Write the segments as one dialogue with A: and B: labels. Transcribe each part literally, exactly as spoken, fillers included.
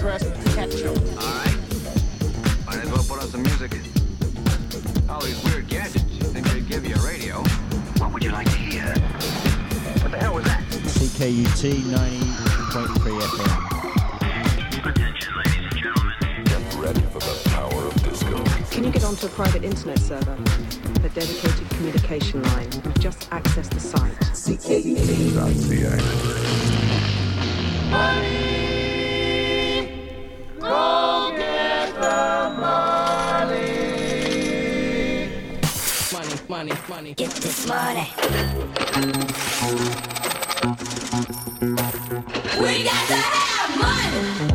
A: crust ketchup.
B: All right. Might as well put on some music. All these weird gadgets. You think they'd give you a radio? What would you like to hear? What the hell was that?
C: C K U T ninety point three F M.
B: Attention, ladies and gentlemen.
D: Get ready for the power of disco.
E: Can you get onto a private internet server? A dedicated communication line. Just access the site.
D: C K U T dot C A.
A: Money! Go get the money! Money, money, money.
F: Get this money. We got to have money!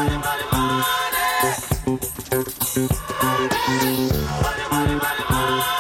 A: Money, money, money.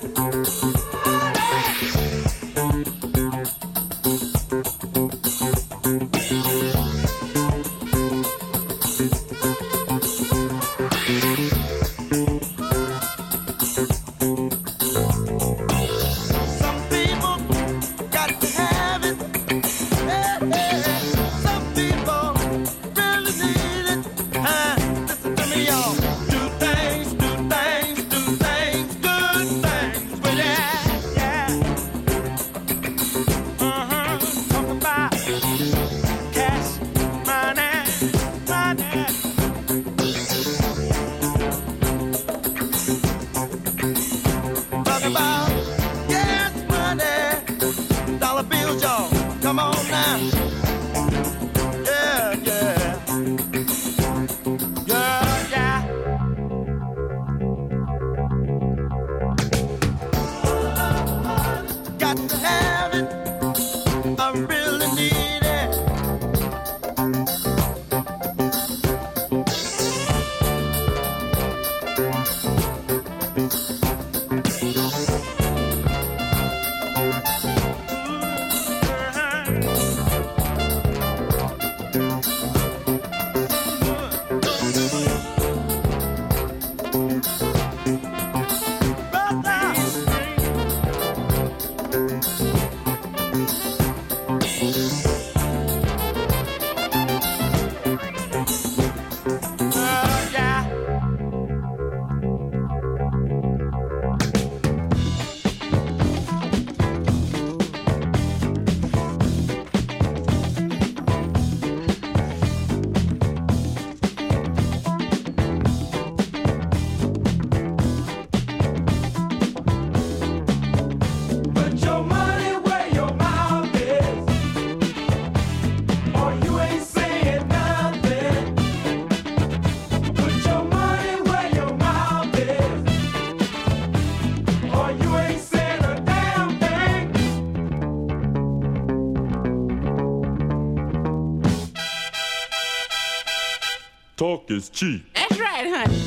G: Talk is cheap.
A: That's right, honey.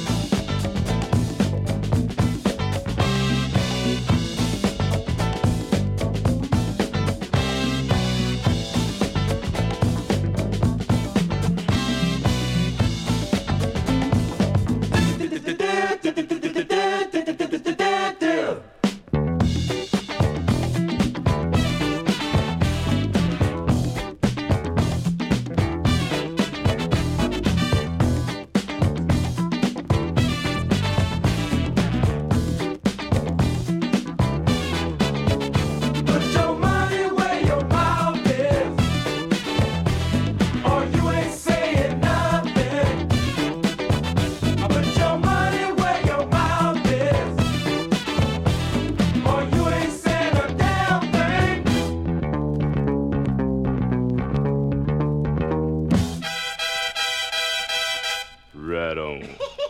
G: Right on.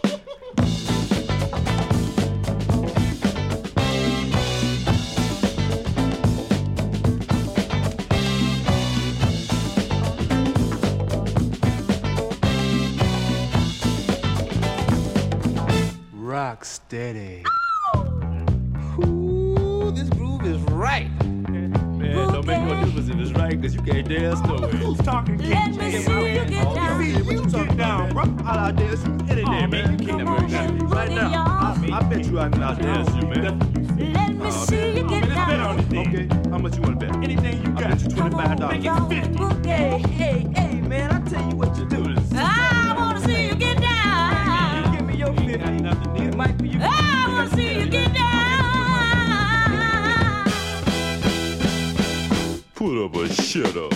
H: Rock steady.
I: Ooh, this groove is right.
G: Man, don't make no difference if it's right, because you can't dance no way.
H: Who's talking to
F: Let me see you get down.
H: You get down, bro. I'll dance you any day, man. You can't
F: Come on and
H: right
F: boogie,
H: now.
F: y'all.
H: I, I bet you I can
G: Dance you, man.
F: Let me see you get down.
H: Okay, how much you want to bet? Anything you got. I bet you twenty-five dollars.
F: Make it fifty.
I: Hey, hey, hey, man, I tell you what you do.
F: I wanna see you get down.
I: Give me your fifty. It might be you.
F: I wanna see you get down.
G: Put up a shut up.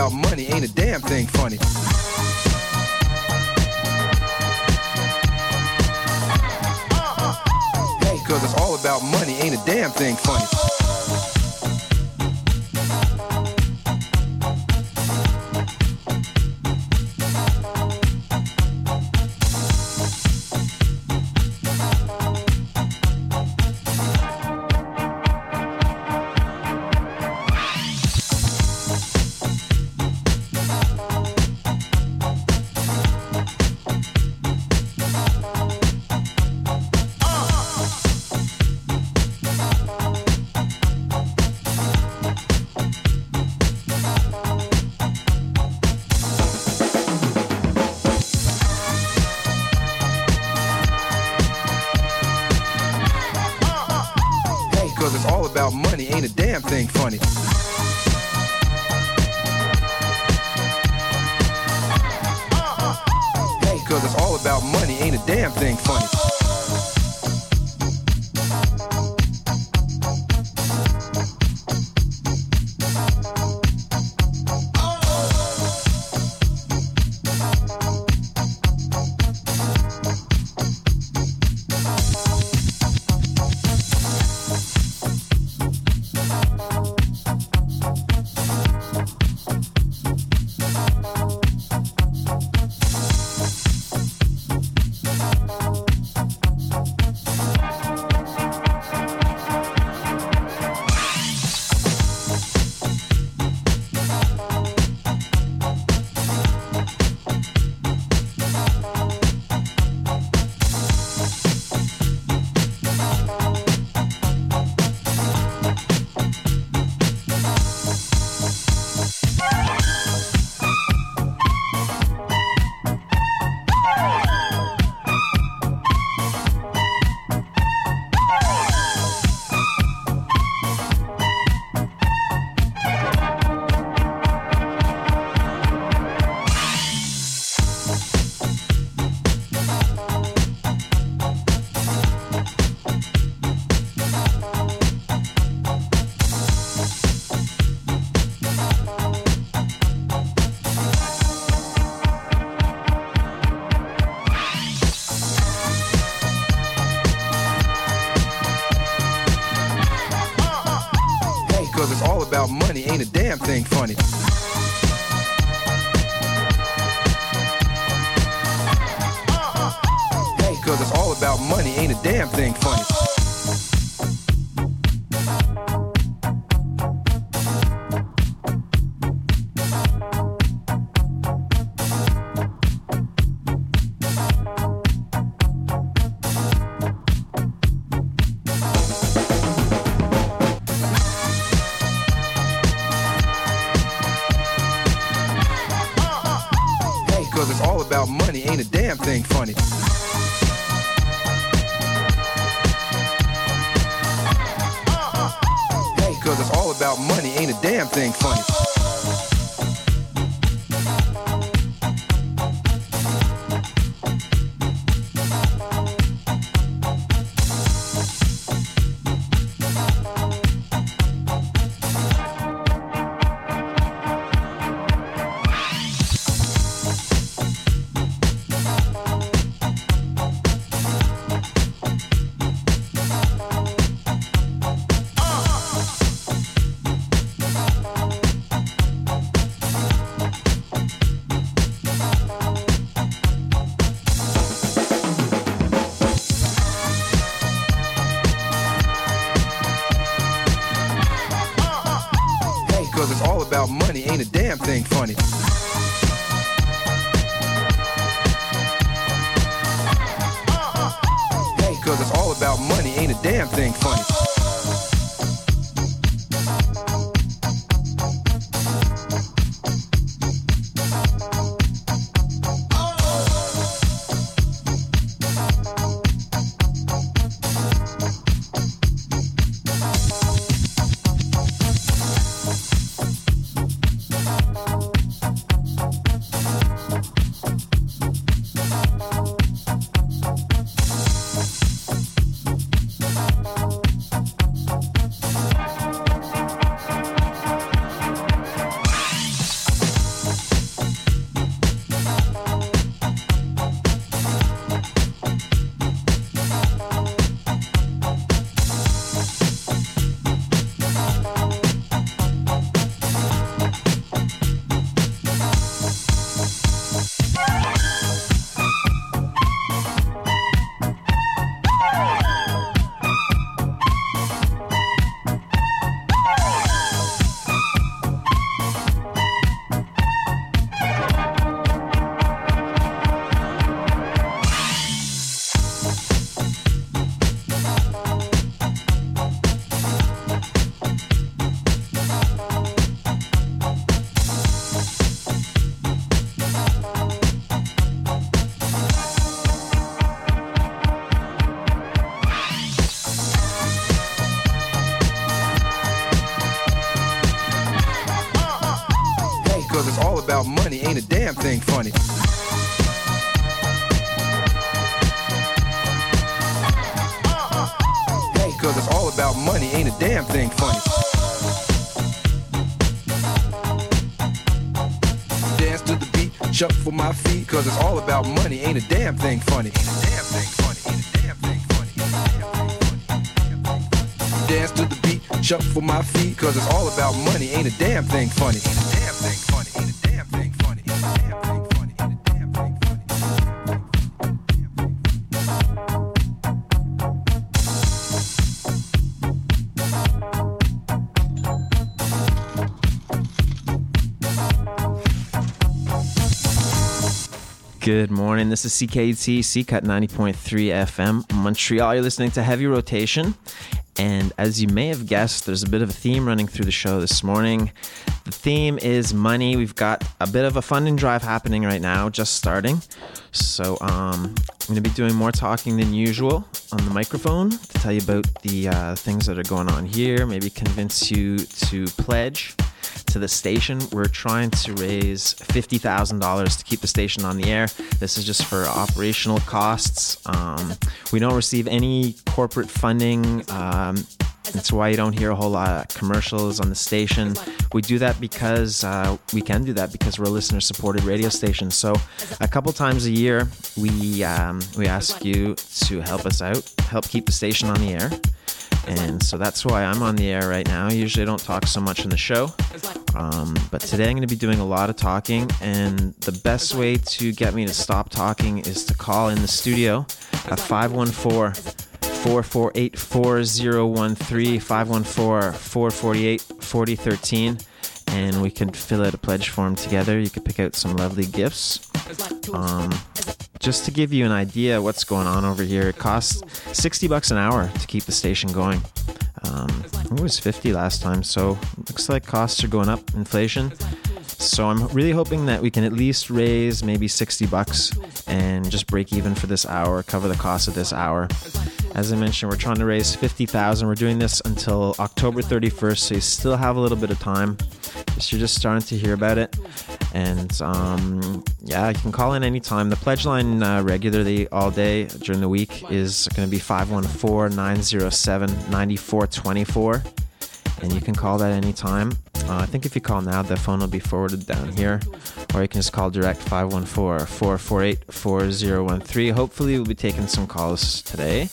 J: about money, ain't a damn thing funny. Hey, cause it's all about money, ain't a damn thing funny. Money ain't a damn thing funny. Hey, cause it's all about money, ain't a damn thing funny. Money ain't a damn thing funny. Hey, cause it's all about money, ain't a damn thing funny. Money ain't a damn thing funny. Hey, cause it's all about money, ain't a damn thing funny. Cause it's all about money, ain't a damn thing funny. Hey, cause it's all about money, ain't a damn thing funny. about money ain't a damn thing funny. Hey, cause it's all about money ain't a damn thing funny. Dance to the beat, shuffle my feet, cause it's all about money ain't a damn thing funny. Ain't a damn thing funny, ain't a damn thing funny. Dance to the beat, shuffle my feet, cause it's all about money ain't a damn thing funny. Ain't a damn thing funny, ain't a damn thing funny, ain't a damn thing funny, ain't a damn thing
K: Good morning. This is C K U T, C Cut ninety point three F M, Montreal. You're listening to Heavy Rotation. And as you may have guessed, there's a bit of a theme running through the show this morning. The theme is money. We've got a bit of a funding drive happening right now, just starting. So um, I'm going to be doing more talking than usual on the microphone to tell you about the uh, things that are going on here, maybe convince you to pledge to the station. We're trying to raise fifty thousand dollars to keep the station on the air. This is just for operational costs. Um, we don't receive any corporate funding. Um, that's why you don't hear a whole lot of commercials on the station. We do that because uh, we can do that because we're a listener-supported radio station. So a couple times a year, we um, we ask you to help us out, help keep the station on the air. And so that's why I'm on the air right now. Usually I don't talk so much in the show, um, but today I'm going to be doing a lot of talking, and the best way to get me to stop talking is to call in the studio at five one four, four four eight, four zero one three, five one four, four four eight, four zero one three, and we can fill out a pledge form together. You can pick out some lovely gifts. Um, just to give you an idea what's going on over here, it costs sixty bucks an hour to keep the station going. Um, it was fifty last time, so it looks like costs are going up, inflation. So I'm really hoping that we can at least raise maybe sixty bucks and just break even for this hour, cover the cost of this hour. As I mentioned, we're trying to raise fifty thousand. We're doing this until October thirty-first, so you still have a little bit of time. So you're just starting to hear about it. And um, yeah, you can call in anytime. The pledge line uh, regularly all day during the week is going to be five one four, nine zero seven, nine four two four. And you can call that anytime. Uh, I think if you call now, the phone will be forwarded down here. Or you can just call direct five one four, four four eight, four zero one three. Hopefully we'll be taking some calls today.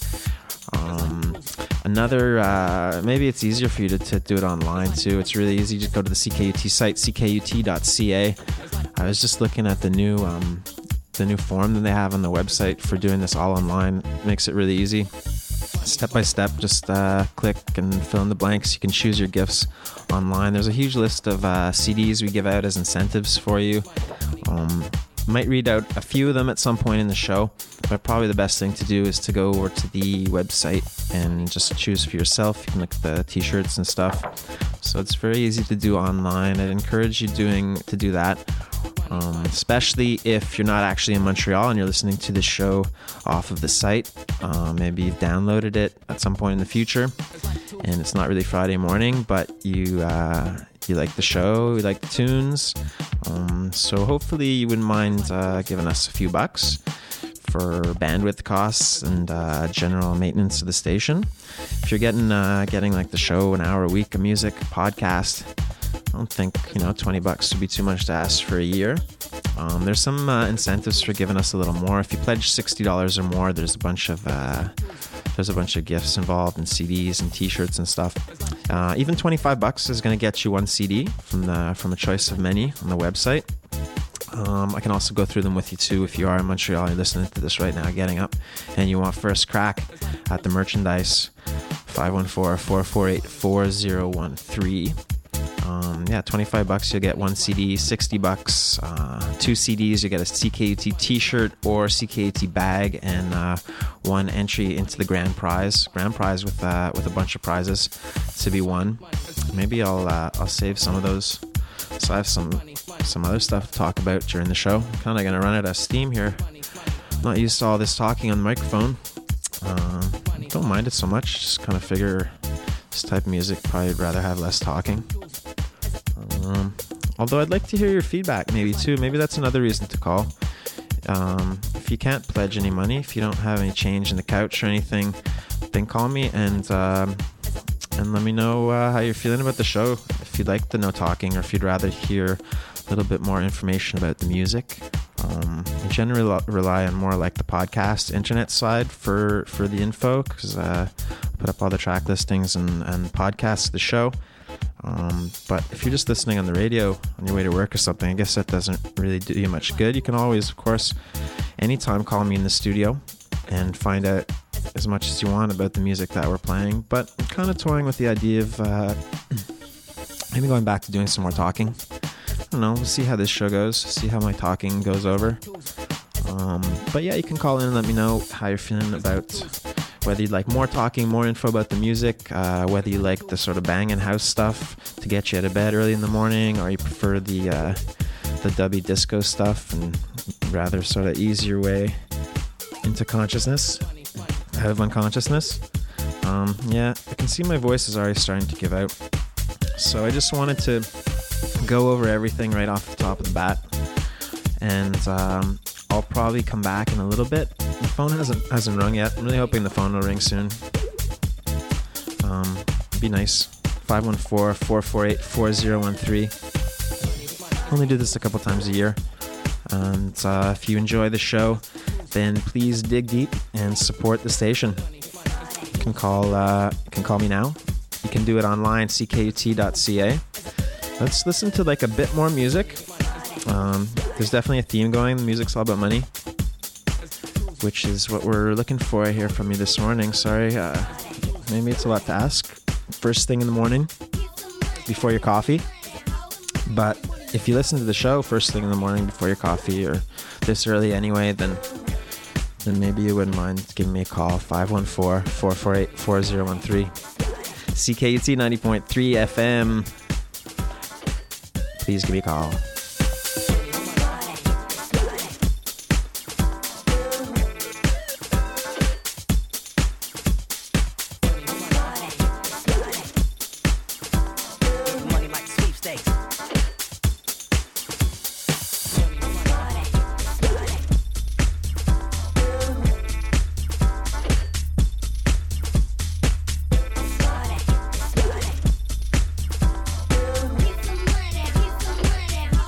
K: Um, another, uh, maybe it's easier for you to, to do it online too. It's really easy. Just go to the C K U T site, c k u t dot c a. I was just looking at the new, um, the new form that they have on the website for doing this all online. It makes it really easy. Step by step, just uh, click and fill in the blanks. You can choose your gifts online. There's a huge list of uh, C Ds we give out as incentives for you. Um, might read out a few of them at some point in the show, but probably the best thing to do is to go over to the website and just choose for yourself. You can look at the t-shirts and stuff. So it's very easy to do online. I'd encourage you doing to do that. Um, especially if you're not actually in Montreal and you're listening to the show off of the site. Uh, maybe you've downloaded it at some point in the future and it's not really Friday morning, but you uh, you like the show, you like the tunes. Um, so hopefully you wouldn't mind uh, giving us a few bucks for bandwidth costs and uh, general maintenance of the station. If you're getting uh, getting like the show an hour a week of music, podcast, I don't think, you know, twenty bucks would be too much to ask for a year. Um, there's some uh, incentives for giving us a little more. If you pledge sixty dollars or more, there's a bunch of uh, there's a bunch of gifts involved, and C Ds and t-shirts and stuff. Uh, even twenty-five bucks is going to get you one C D from the from a choice of many on the website. Um, I can also go through them with you too if you are in Montreal and you're listening to this right now, getting up, and you want first crack at the merchandise. five one four, four four eight, four zero one three. Um, yeah, twenty-five bucks, you'll get one C D. Sixty bucks, uh, two C Ds, you get a C K U T t-shirt or C K U T bag, and uh, one entry into the grand prize. Grand prize with uh, with a bunch of prizes to be won. Maybe I'll uh, I'll save some of those. So I have some some other stuff to talk about during the show. I'm kind of gonna run out of steam here. I'm not used to all this talking on the microphone. Uh, don't mind it so much. Just kind of figure this type of music, probably rather have less talking. Um, although I'd like to hear your feedback maybe too. Maybe that's another reason to call. Um, if you can't pledge any money, if you don't have any change in the couch or anything, then call me and um, and let me know uh, how you're feeling about the show. If you'd like the no talking, or if you'd rather hear a little bit more information about the music. Um, I generally rely on more like the podcast internet side for, for the info, because uh, I put up all the track listings and, and podcasts of the show. Um, but if you're just listening on the radio on your way to work or something, I guess that doesn't really do you much good. You can always, of course, anytime call me in the studio and find out as much as you want about the music that we're playing. But I'm kind of toying with the idea of uh, maybe going back to doing some more talking. I don't know, we'll see how this show goes, see how my talking goes over. Um, but yeah, you can call in and let me know how you're feeling about whether you'd like more talking, more info about the music, uh, whether you like the sort of banging house stuff to get you out of bed early in the morning, or you prefer the uh, the dubby disco stuff and rather sort of easier way into consciousness, out of unconsciousness. Um, yeah, I can see my voice is already starting to give out. So I just wanted to go over everything right off the top of the bat, and um, I'll probably come back in a little bit. The phone hasn't hasn't rung yet. I'm really hoping the phone will ring soon. Um, it'd be nice. five one four, four four eight, four zero one three. Only do this a couple times a year. And uh, if you enjoy the show, then please dig deep and support the station. You can call uh, you can call me now. You can do it online, c k u t dot c a. Let's listen to like a bit more music. Um, there's definitely a theme going. The music's all about money, which is what we're looking for here from you this morning. Sorry, uh, maybe it's a lot to ask. First thing in the morning, before your coffee. But if you listen to the show first thing in the morning before your coffee, or this early anyway, then then maybe you wouldn't mind giving me a call. five one four, four four eight, four zero one three. C K U T ninety point three F M. Please give me a call.
L: Get some money, get some money.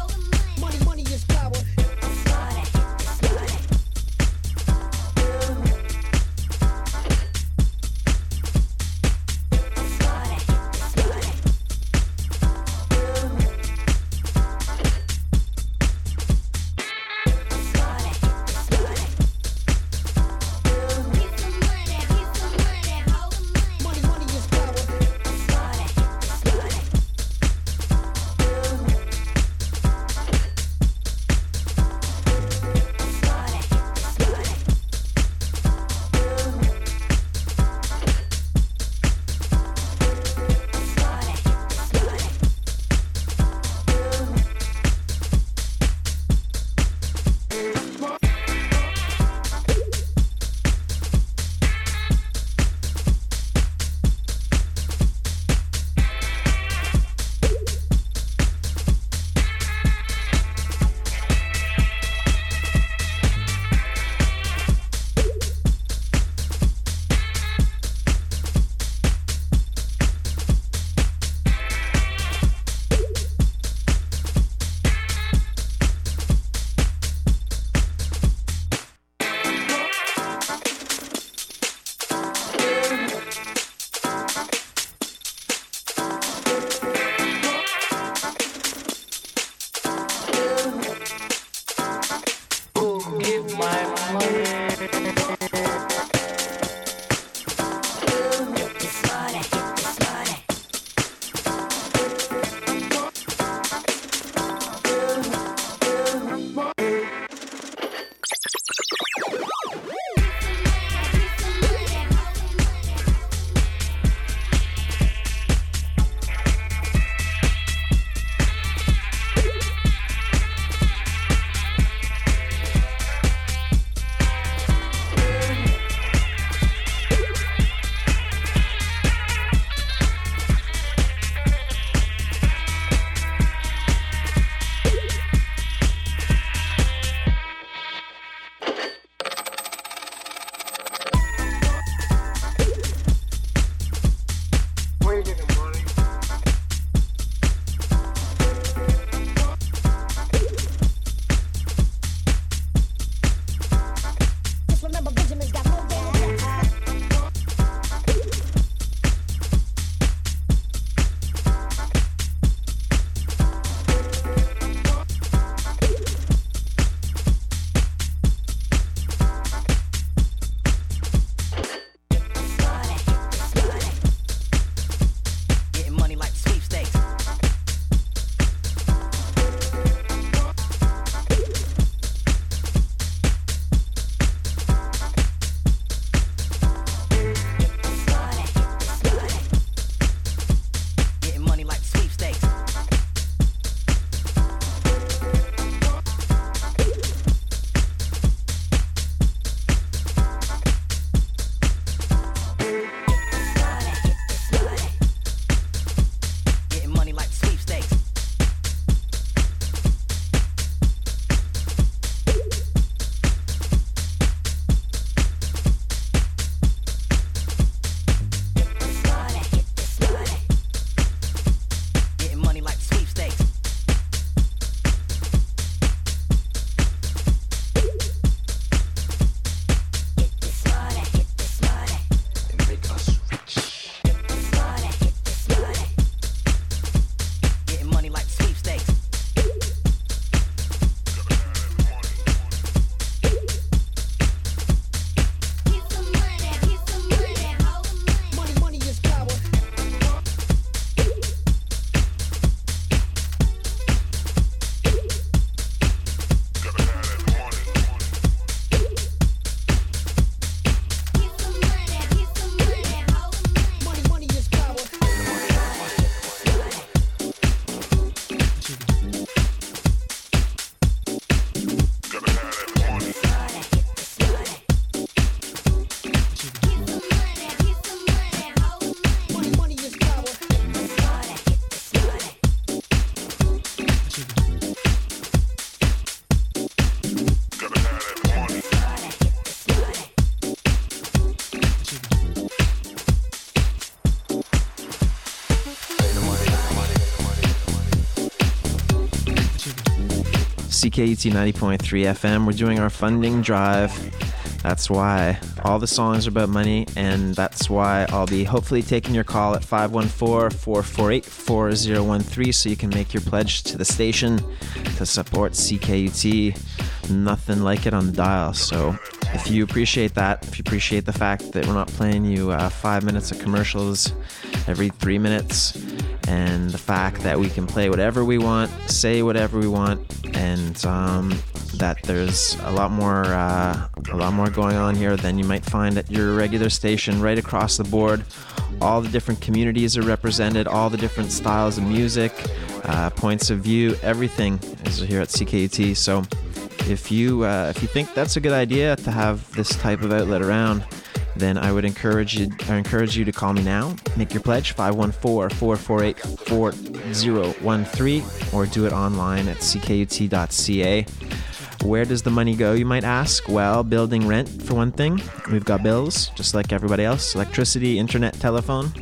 K: C K U T ninety point three F M. We're doing our funding drive. That's why all the songs are about money, and that's why I'll be hopefully taking your call at five one four, four four eight, four zero one three so you can make your pledge to the station to support C K U T. Nothing like it on the dial. So if you appreciate that, if you appreciate the fact that we're not playing you uh, five minutes of commercials every three minutes, and the fact that we can play whatever we want, say whatever we want, and um, that there's a lot more uh, a lot more going on here than you might find at your regular station. Right across the board, all the different communities are represented, all the different styles of music, uh, points of view, everything is here at C K U T. So if you uh, if you think that's a good idea to have this type of outlet around, then I would encourage you I encourage you to call me now. Make your pledge, five one four, four four eight, four zero one three, or do it online at c k u t dot c a. Where does the money go, you might ask? Well, building rent, for one thing. We've got bills, just like everybody else. Electricity, internet, telephone.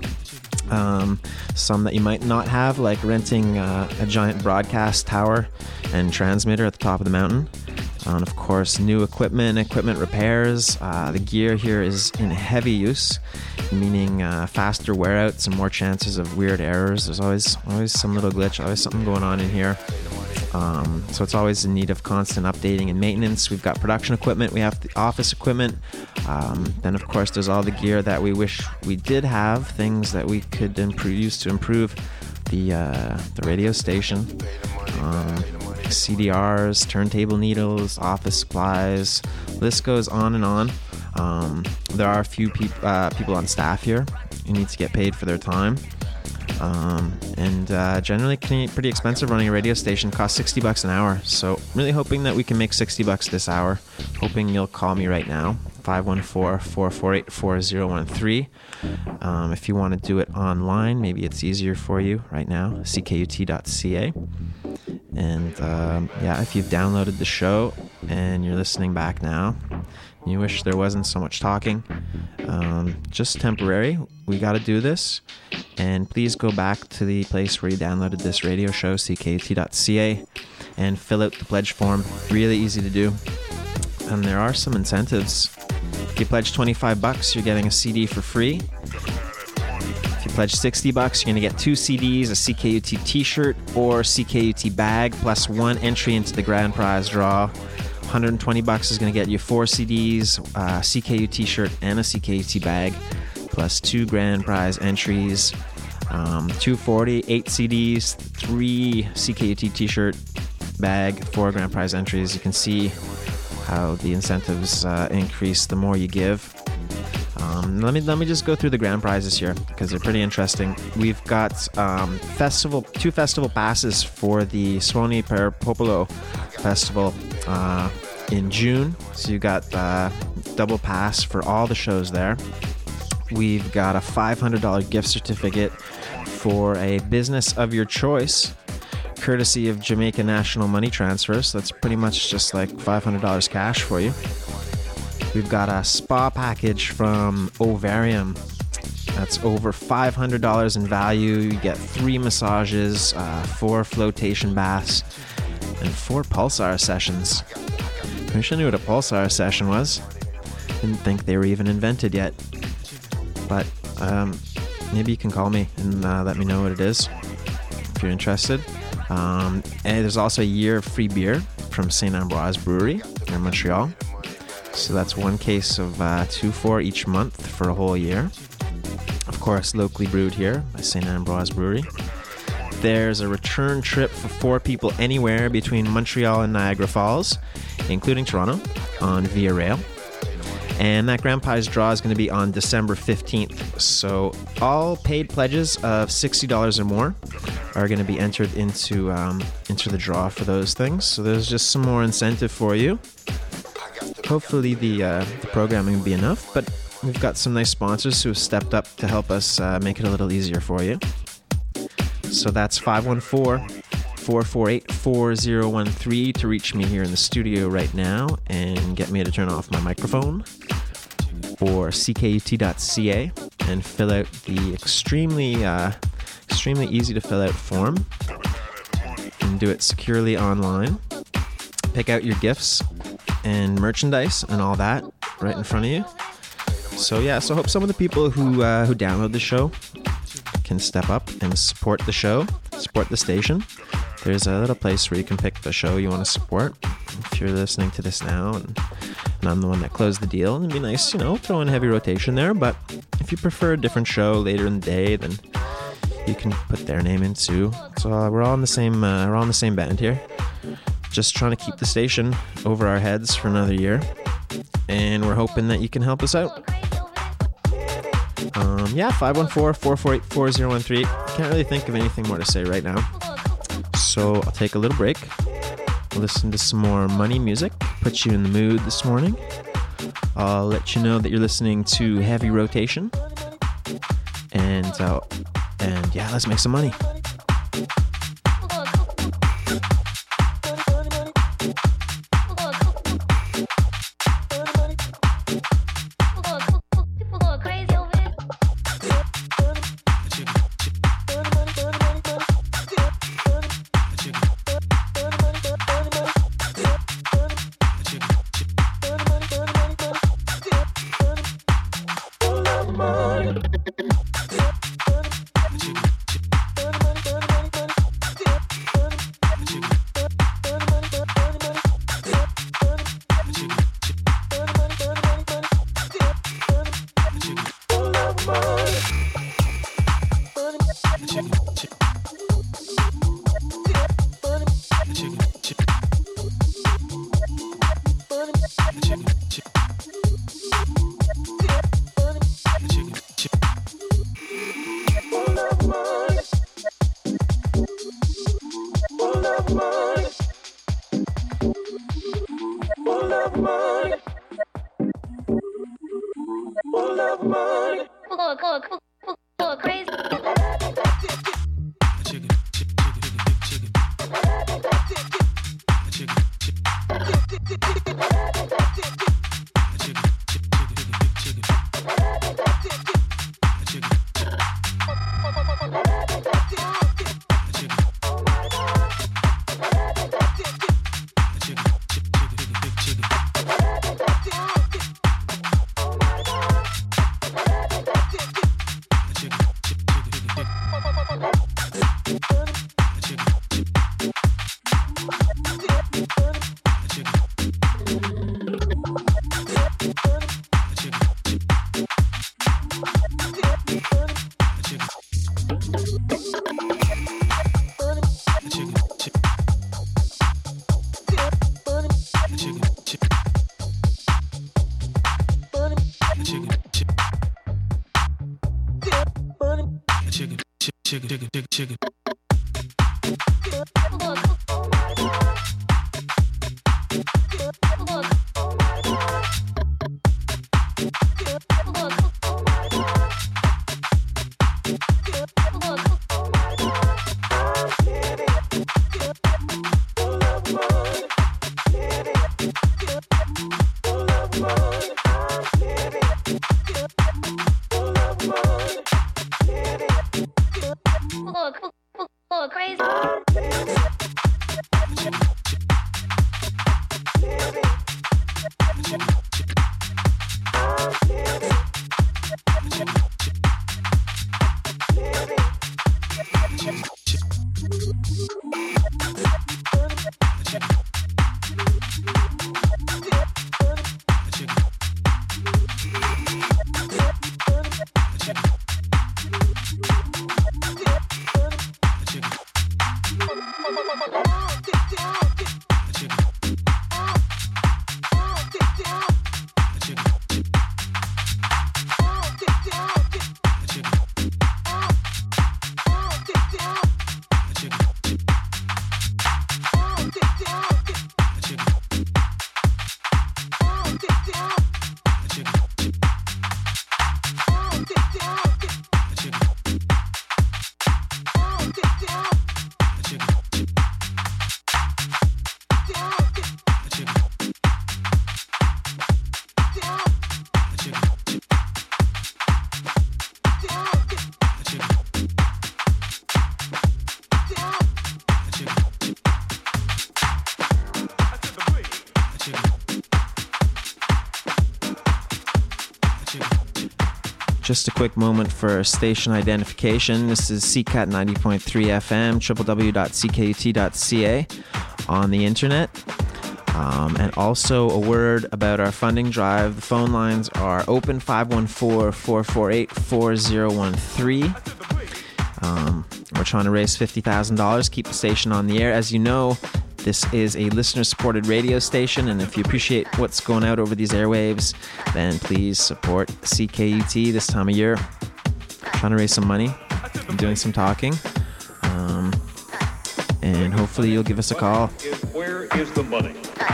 K: Um, some that you might not have, like renting uh, a giant broadcast tower and transmitter at the top of the mountain. And of course, new equipment, equipment repairs. Uh, the gear here is in heavy use, meaning uh, faster wear outs and more chances of weird errors. There's always always some little glitch, always something going on in here. Um, so it's always in need of constant updating and maintenance. We've got production equipment, we have the office equipment. Um, then of course there's all the gear that we wish we did have, things that we could improve, use to improve the uh, the radio station. Um, C D Rs, turntable needles, office supplies, list goes on and on. Um, there are a few peop- uh, people on staff here who need to get paid for their time. Um, and uh, generally pretty expensive running a radio station. Costs sixty bucks an hour. So really hoping that we can make sixty bucks this hour. Hoping you'll call me right now, five one four, four four eight, four zero one three. Um, if you want to do it online, maybe it's easier for you right now, c k u t dot c a. And um, yeah, if you've downloaded the show and you're listening back now, and you wish there wasn't so much talking, um, just temporary. We got to do this. And please go back to the place where you downloaded this radio show, c k u t dot c a, and fill out the pledge form. Really easy to do. And there are some incentives. If you pledge twenty-five bucks, you're getting a C D for free. If you pledge sixty bucks, you're going to get two C Ds, a C K U T t-shirt or C K U T bag, plus one entry into the grand prize draw. one hundred twenty bucks is going to get you four C Ds, a C K U T shirt, and a C K U T bag, plus two grand prize entries. Um, two forty, eight C Ds, three C K U T t-shirt, bag, four grand prize entries. You can see how the incentives uh, increase the more you give. Um, let me let me just go through the grand prizes here because they're pretty interesting. We've got um, festival two festival passes for the Suoni per Popolo festival uh, in June. So you got uh, double pass for all the shows there. We've got a five hundred dollars gift certificate for a business of your choice, courtesy of Jamaica National Money Transfer. So that's pretty much just like five hundred dollars cash for you. We've got a spa package from Ovarium. That's over five hundred dollars in value. You get three massages, uh, four flotation baths, and four pulsar sessions. I wish I knew what a pulsar session was. Didn't think they were even invented yet. But um, maybe you can call me and uh, let me know what it is if you're interested. Um, and there's also a year of free beer from Saint Ambroise Brewery in Montreal. So that's one case of uh, two for each month for a whole year. Of course, locally brewed here by Saint Ambroise Brewery. There's a return trip for four people anywhere between Montreal and Niagara Falls, including Toronto, on Via Rail. And that grand prize draw is going to be on December fifteenth. So all paid pledges of sixty dollars or more are going to be entered into um, into the draw for those things. So there's just some more incentive for you. Hopefully the, uh, the programming will be enough, but we've got some nice sponsors who have stepped up to help us uh, make it a little easier for you. So that's five one four, four four eight, four zero one three to reach me here in the studio right now and get me to turn off my microphone, or c k u t dot c a and fill out the extremely uh, extremely easy to fill out form and do it securely online. pick out your gifts and merchandise and all that right in front of you. So yeah, so I hope some of the people who uh, who download the show can step up and support the show, support the station. There's a little place where you can pick the show you want to support. If you're listening to this now and, and I'm the one that closed the deal, it'd be nice, you know, throw in Heavy Rotation there. But if you prefer a different show later in the day, then you can put their name in too. So uh, we're all in the same uh, we're all in the same band here. Just trying to keep the station over our heads for another year, and we're hoping that you can help us out. Um, yeah, five one four, four four eight, four zero one three. Can't really think of anything more to say right now. So I'll take a little break, listen to some more money music, put you in the mood this morning. I'll let you know that you're listening to Heavy Rotation. And, uh, and yeah, let's make some money. Just a quick moment for station identification. This is C CAT ninety point three F M, w w w dot c k u t dot c a on the internet. Um, and also a word about our funding drive. The phone lines are open, five one four, four four eight, four zero one three. Um, we're trying to raise fifty thousand dollars, keep the station on the air. As you know, this is a listener-supported radio station, and if you appreciate what's going out over these airwaves, then please support C K U T this time of year. Trying to raise some money. I'm doing some talking. Um, and hopefully you'll give us a call.
L: Where is the money?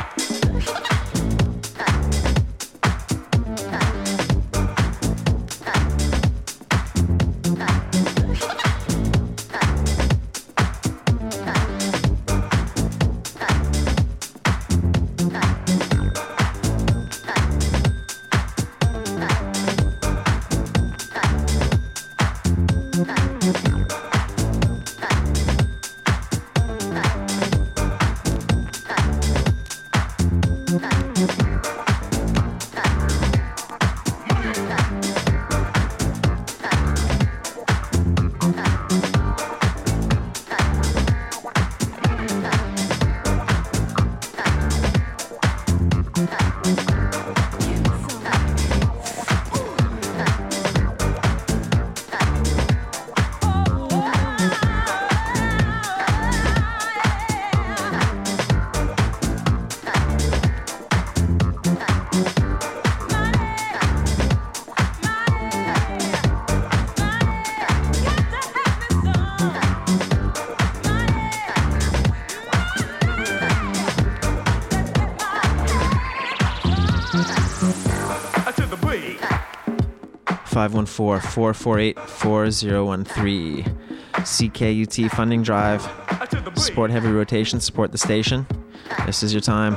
K: five one four, four four eight, four zero one three. C K U T funding drive. Support heavy rotation, support the station. This is your time.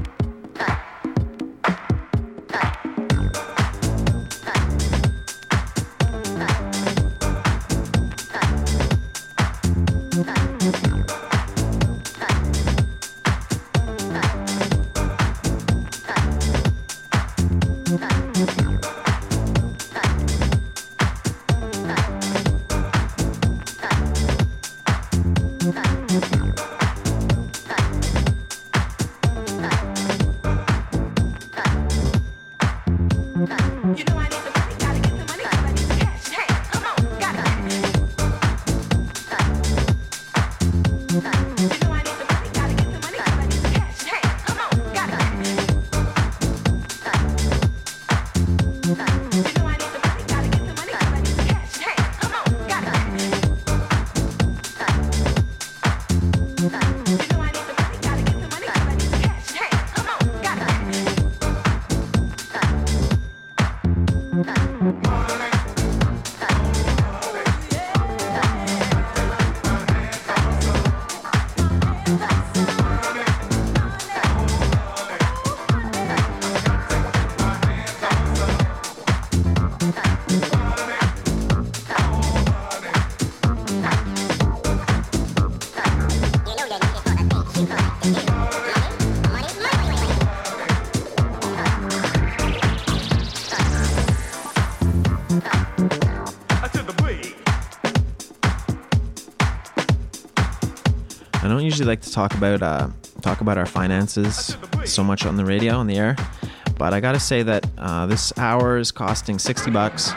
K: I don't usually like to talk about uh, talk about our finances so much on the radio, on the air, but I gotta say that uh, this hour is costing sixty bucks,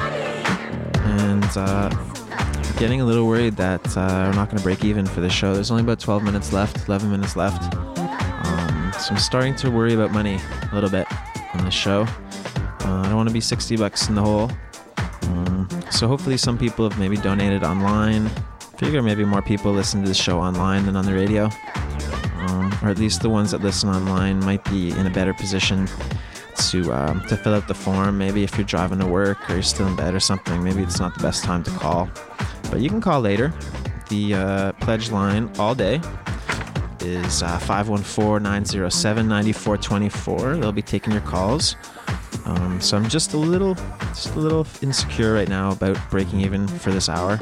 K: and uh, getting a little worried that uh, we're not gonna break even for this show. There's only about twelve minutes left, eleven minutes left, um, so I'm starting to worry about money a little bit on this show. Uh, I don't want to be sixty bucks in the hole, um, so hopefully some people have maybe donated online. Figure maybe more people listen to the show online than on the radio, um, or at least the ones that listen online might be in a better position to um, to fill out the form. Maybe if you're driving to work or you're still in bed or something, maybe it's not the best time to call, but you can call later. The uh, pledge line all day is uh, five one four, nine zero seven, nine four two four. They'll be taking your calls. Um, so I'm just a little, just a little insecure right now about breaking even for this hour.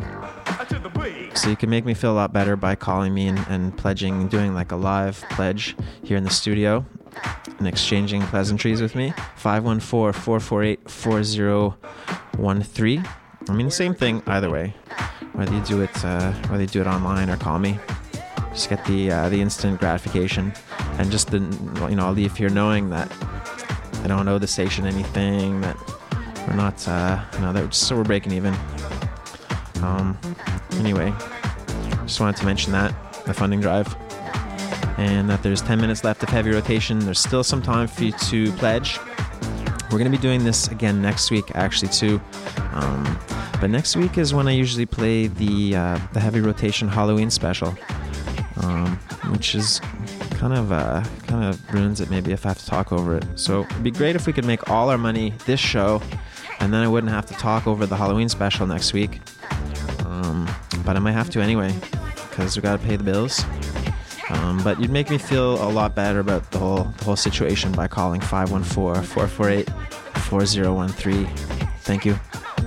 K: So you can make me feel a lot better by calling me and, and pledging and doing like a live pledge here in the studio and exchanging pleasantries with me. five one four, four four eight, four zero one three. I mean, the same thing either way. Whether you do it, uh, whether you do it online or call me, just get the uh, the instant gratification, and just the you know I'll leave here knowing that I don't owe the station anything, that we're not, uh, you know, that so we're breaking even. Um, anyway, just wanted to mention that the funding drive, and that there's ten minutes left of heavy rotation. There's still some time for you to pledge. We're going to be doing this again next week, actually, too. Um, but next week is when I usually play the uh, the heavy rotation Halloween special, um, which is kind of uh, kind of ruins it maybe if I have to talk over it. So it'd be great if we could make all our money this show, and then I wouldn't have to talk over the Halloween special next week. Um, but I might have to anyway, because we got to pay the bills. Um, but you'd make me feel a lot better about the whole the whole situation by calling five one four, four four eight, four zero one three. Thank you.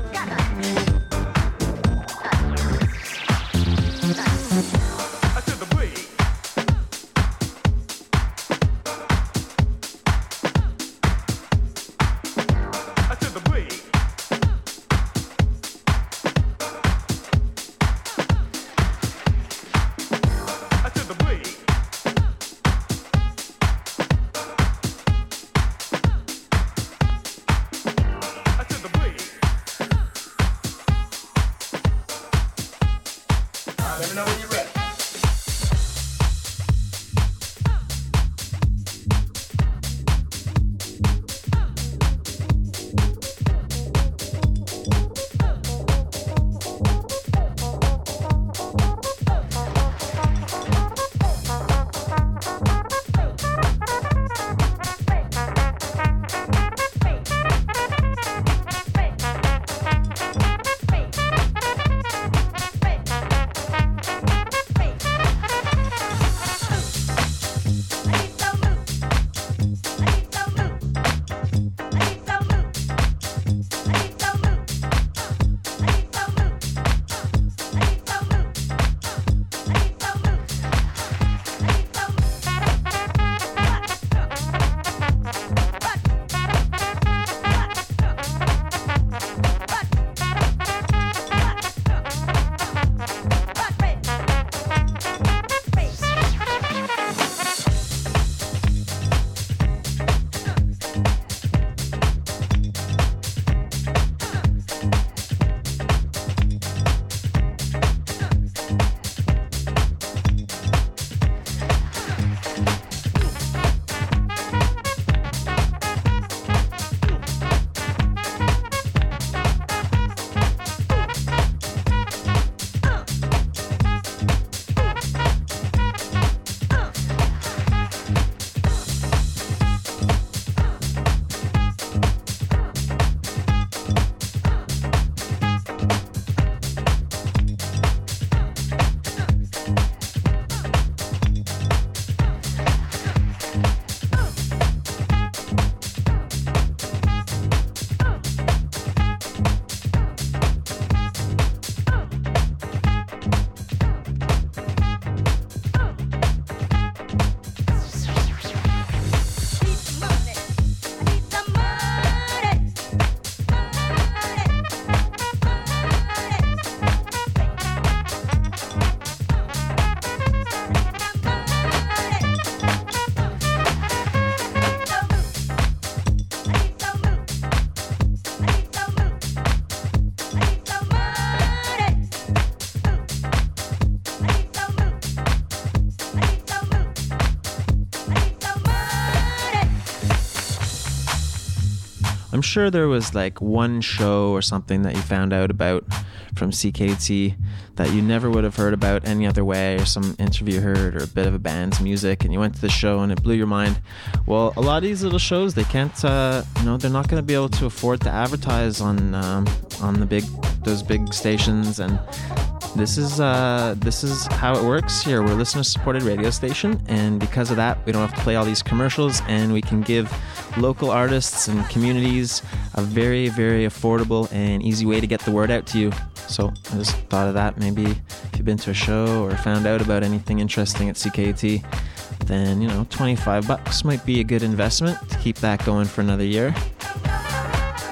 K: I'm sure there was like one show or something that you found out about from C K T that you never would have heard about any other way, or some interview you heard, or a bit of a band's music, and you went to the show and it blew your mind. Well, a lot of these little shows, they can't, uh, you know, they're not going to be able to afford to advertise on um, on the big, those big stations, and this is uh, this is how it works here. We're a listener-supported radio station, and because of that, we don't have to play all these commercials, and we can give local artists and communities a very, very affordable and easy way to get the word out to you. So I just thought of that. Maybe if you've been to a show or found out about anything interesting at C K T, then, you know, twenty-five bucks might be a good investment to keep that going for another year.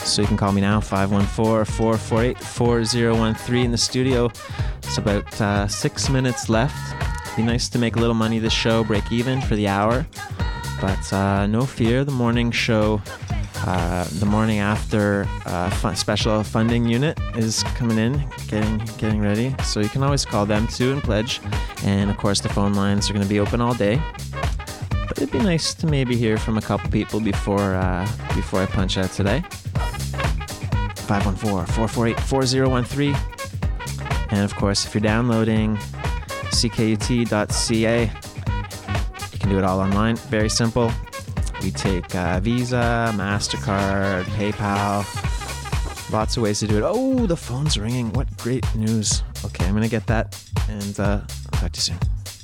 K: So you can call me now, five one four, four four eight, four zero one three in the studio. It's about uh, six minutes left. Be nice to make a little money this show, break even for the hour. But uh, no fear, the morning show, uh, the morning after uh, fun, special funding unit is coming in, getting getting ready. So you can always call them too and pledge. And of course the phone lines are going to be open all day. But it'd be nice to maybe hear from a couple people before uh, before I punch out today. five one four, four four eight, four zero one three. And of course, if you're downloading C K U T dot C A, you can do it all online. Very simple. We take uh, Visa, MasterCard, PayPal. Lots of ways to do it. Oh, the phone's ringing. What great news. Okay, I'm going to get that, and uh, I'll talk to you soon.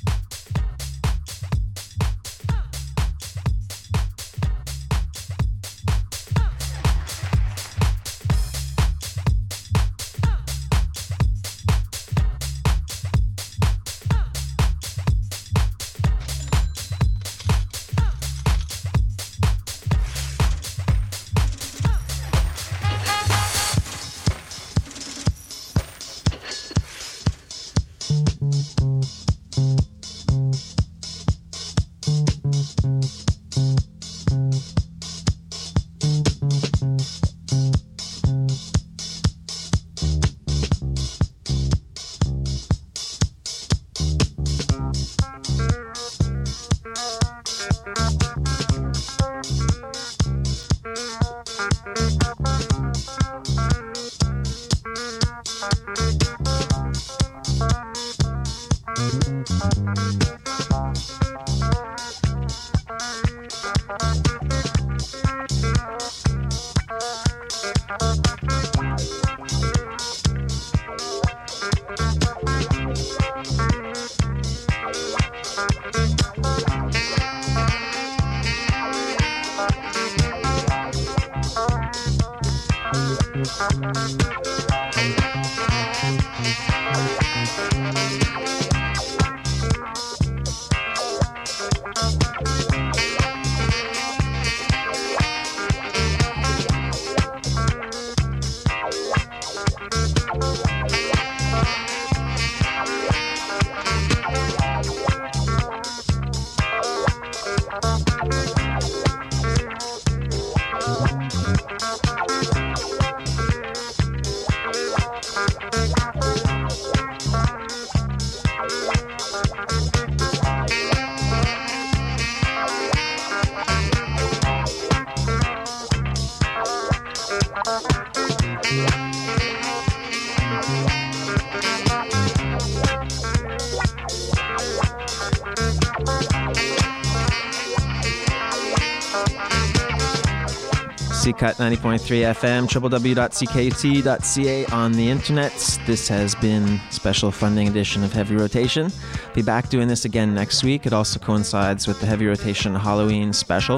K: C K U T ninety point three F M, w w w dot c k u t dot c a on the internet. This has been special funding edition of Heavy Rotation. Be back doing this again next week. It also coincides with the Heavy Rotation Halloween special.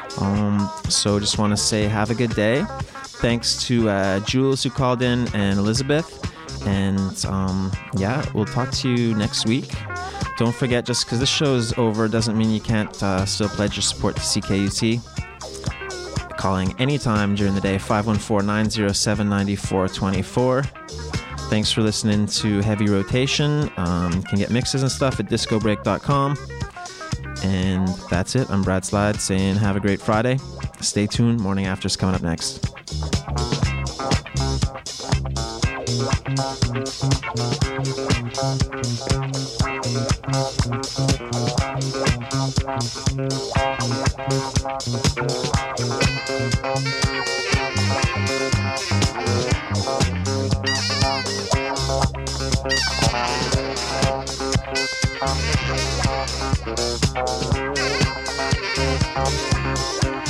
K: Um, so just want to say have a good day. Thanks to uh, Jules who called in and Elizabeth. And um, yeah, we'll talk to you next week. Don't forget, just because this show is over doesn't mean you can't uh, still pledge your support to C K U T. Calling anytime during the day, five one four, nine zero seven, nine four two four. Thanks for listening to Heavy Rotation. Um, you can get mixes and stuff at disco break dot com. And that's it. I'm Brad Slide saying have a great Friday. Stay tuned. Morning After's coming up next.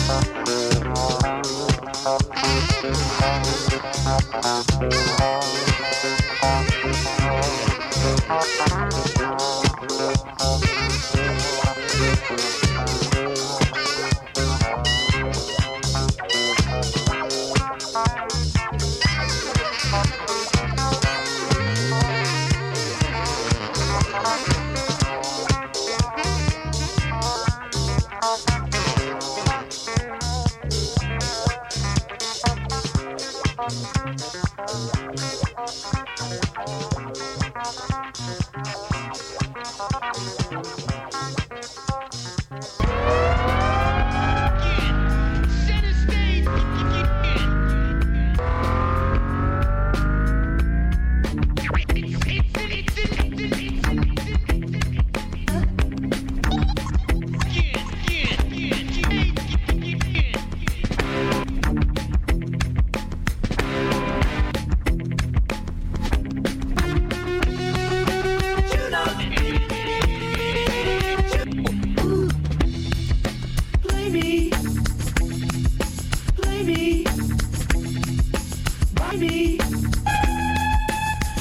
M: Thank you.